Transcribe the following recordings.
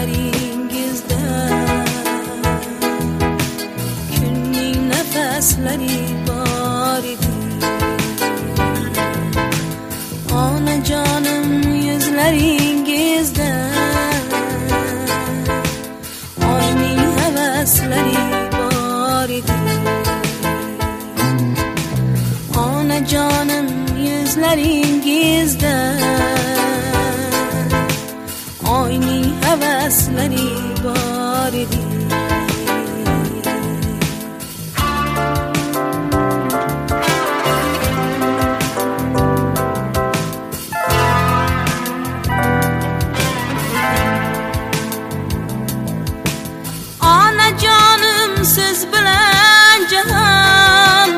gözleringizde günning nefesleri var idi. Onajonim yüzleringizde oyning havasları var idi. Onajonim yüzleringizde oyning havasları var idi. Onajonim siz bilan jahon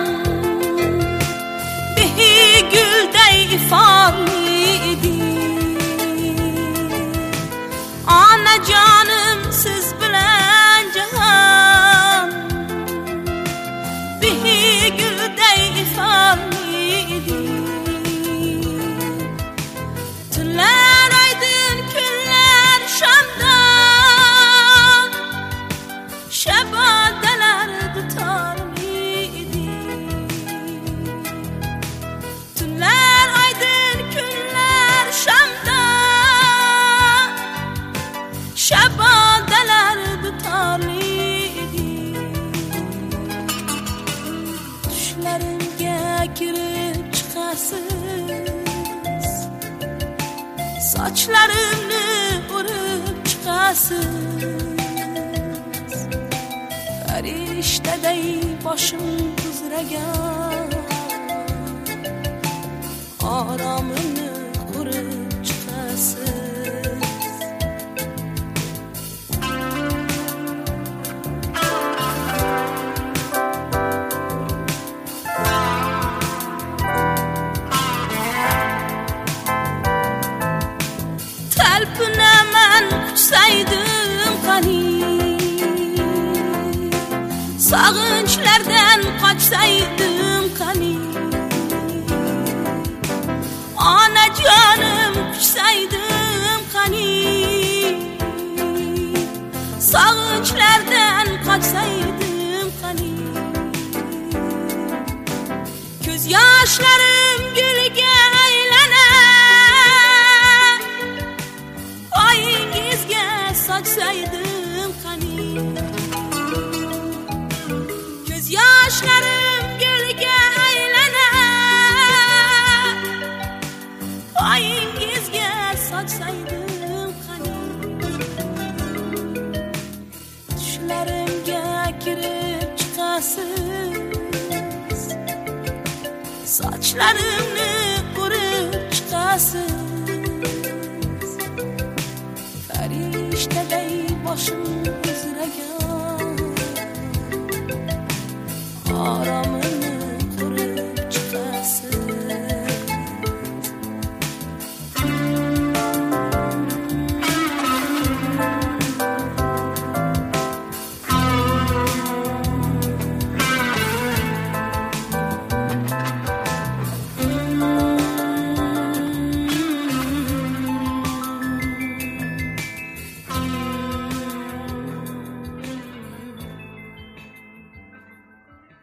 behi gulday iforli idi. Onajonim siz bilan jahon behi gulday iforli idi. Tunlar aydin kunlar shamdan shabodalar dutorli idi. Tunlar aydin kunlar shamdan shabodalar dutorli idi. Tushlarimga kirib chiqasiz, sochlarimni urib chiqasiz. Farishtaday boshim uzragan oromimni qurib chiqasiz. Talpinaman quchsaydim qani, sog'inchlardan qochsaydim qani. Onajonim quchsaydim qani, sog'inchlardan qochsaydim qani. Ko'z yoshlarim gulga aylanar, oyingizga sochsaydim qani. Ko'z yoshlarim gulga aylanar, oyingizga sochsaydim qani. Tushlarimga kirib chiqasiz, sochlarimni urib chiqasiz. Farishtaday boshim uzragan oromim